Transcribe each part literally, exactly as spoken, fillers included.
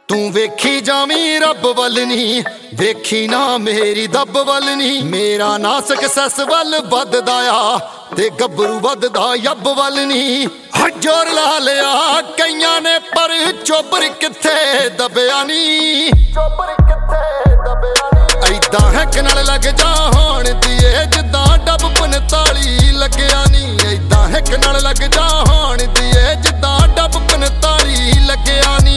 ਤੂੰ ਵੇਖੀ ਜਾਵੀਂ ਰੱਬ ਵੱਲ ਨੀ, ਵੇਖੀ ਨਾ ਮੇਰੀ ਦੱਬ ਵੱਲ ਨੀ। ਮੇਰਾ ਨਾ ਸਕਸੈਸ ਵੱਲ ਵੱਧਦਾ ਆ ਤੇ ਗੱਭਰੂ ਵੱਧਦਾ ਯੱਬ ਵੱਲ ਨੀ। ਹਜੋਰ ਲਾ ਲਿਆ ਕਈਆਂ ਨੇ ਪਰ ਚੋਬਰ ਕਿੱਥੇ ਦਬਿਆ ਨੀ। ਚੋਬਰ ਕਿੱਥੇ ਦਬਿਆ ਨੀ। ਐਦਾਂ ਹੈਕ ਨਾਲ ਲੱਗ ਜਾ ਹੋਣ ਦੀਏ ਜਿੱਦਾਂ ਡੱਬ ਪੰਤਾਲੀ ਲੱਗਿਆ ਨੀ। ਐਦਾਂ ਹੈਕ ਨਾਲ ਲੱਗ ਜਾ ਹੋਣ ਦੀਏ ਜਿੱਦਾਂ ਡੱਬ ਪੰਤਾਲੀ ਲੱਗਿਆ ਨੀ।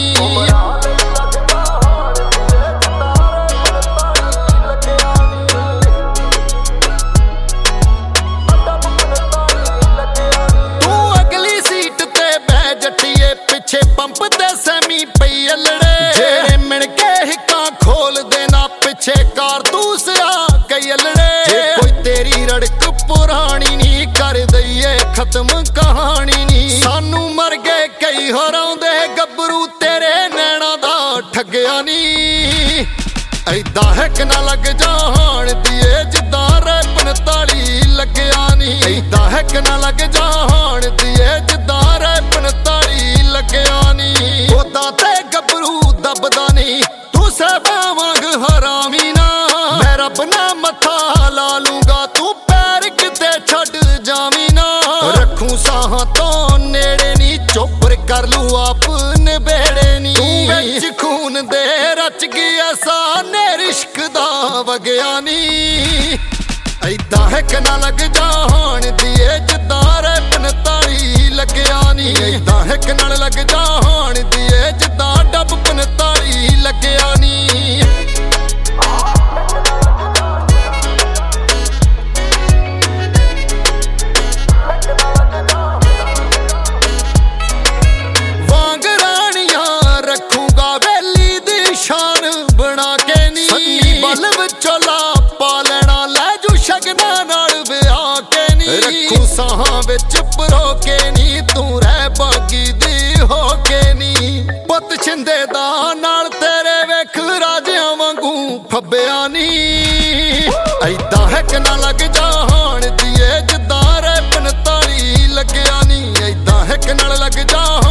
ਪਿੱਛੇ ਪੰਪ ਤੇ ਸੈਮੀ ਪਈ ਅਲੜੇ, ਜਿਹੜੇ ਮਿਣ ਕੇ ਹਿੱਕਾਂ ਖੋਲ ਦੇਣਾ ਪਿੱਛੇ ਕਾਰਤੂਸ ਆ ਕਈ ਅਲੜੇ। ਜੇ ਕੋਈ ਤੇਰੀ ਰੜਕ ਪੁਰਾਣੀ ਨੀ ਕਰ ਦਈਏ ਖਤਮ ਕਹਾਣੀ ਨੀ। ਸਾਨੂੰ ਮਰ ਗਏ ਕਈ ਹਰਾਉਂਦੇ ਗੱਭਰੂ ਤੇਰੇ ਨੈਣਾ ਦਾ ਠੱਗਿਆ ਨੀ। ਐਦਾਂ ਹੈਕ ਨਾ ਲੱਗ ਜਾ ਹੋਣ ਦੀਏ ਜਿੱਦਾਂ ਰੇ ਪੰਤਾਲੀ ਲੱਗਿਆ ਨੀ। ਐਦਾਂ ਹੈਕ ਨਾ ਲੱਗ ਜਾ ਹੋਣ ਦੀਏ ਜਿੱਦਾਂ ਰੇ ਪੰਤਾਲੀ ਲੱਗਿਆ ਨੀ। ਉਦਾਂ ਤੇ ਗੱਭਰੂ ਦੱਬਦਾ ਨੀ ਤੂੰ ਸਹਿਬਾਂ ਵਾਂਗ ਹਰਾਮੀ ਨਾ। ਮੈਂ ਰੱਬ ਨਾ ਮੱਥਾ ਲਾ ਲੂੰਗਾ ਤੂੰ ਪੈਰ ਕਿਤੇ ਛੱਡ ਜਾਵੀਂ ਨਾ। ਰੱਖੂ ਸਾਹਾਂ ਤੋਂ ਨੇੜੇ ਨੀ ਚੋਪਰ ਕਰ ਲੂ ਆਪ ਨਿਬੇੜੇ ਨੀ। ਤੂੰ ਵਿੱਚ ਖੂਨ ਦੇ ਰਚ ਗਿਆ ਸਾਨੇ ਰਿਸ਼ਕ ਦਾ ਵਗਿਆ ਨੀ। ਐਦਾਂ ਹੈਕ ਨਾ ਲੱਗ ਜਾ ਹੋਣ ਦੀਏ ਜਿੱਦਾਂ ਰੇ ਪੰਤਾਲੀ ਲੱਗਿਆ ਨੀ। ਐਦਾਂ ਹੈਕ ਨਾਲ ਲੱਗ ਜਾ ਹੋਣ ਦੀਏ ਜਿੱਦਾਂ ਡੱਬ ਪੰਤਾਲੀ ਲੱਗਿਆ ਨੀ। ਵਾਂਗ ਰਾਣੀਆਂ ਰੱਖੂਗਾ ਵੇਲੀ ਦੀ ਸ਼ਾਨ ਬਣਾ ਕੇ ਨੀ। ਸੰਨੀ ਬਲ ਵਿੱਚੋਂ ਲਾ ਪਾ ਲੈਣਾ ਲੈ ਜੂ ਸ਼ਗਨਾਂ ਨਾਲ ਵਿਆਹ ਕੇ ਨੀ। ਰੱਖੂ ਸਾਹਾਂ ਵਿੱਚ ਪਰੋ ਕੇ ਨੀ ਤੂੰ ਰਹਿ ਬਾਗੀ ਦੀ ਹੋ ਕੇ ਨੀ। ਪੁੱਤ ਛਿੰਦੇ ਦਾ ਨਾਲ ਤੇਰੇ ਵੇਖ ਰਾਜਿਆਂ ਵਾਂਗੂ ਫੱਬਿਆ ਨੀ। ਐਦਾਂ ਹੈਕ ਨਾ ਲੱਗ ਜਾ ਹੋਣ ਦੀਏ ਜਿੱਦਾਂ ਰੇ ਪੰਤਾਲੀ ਲੱਗਿਆ ਨੀ। ਐਦਾਂ ਹੈਕ ਨਾਲ ਲੱਗ ਜਾ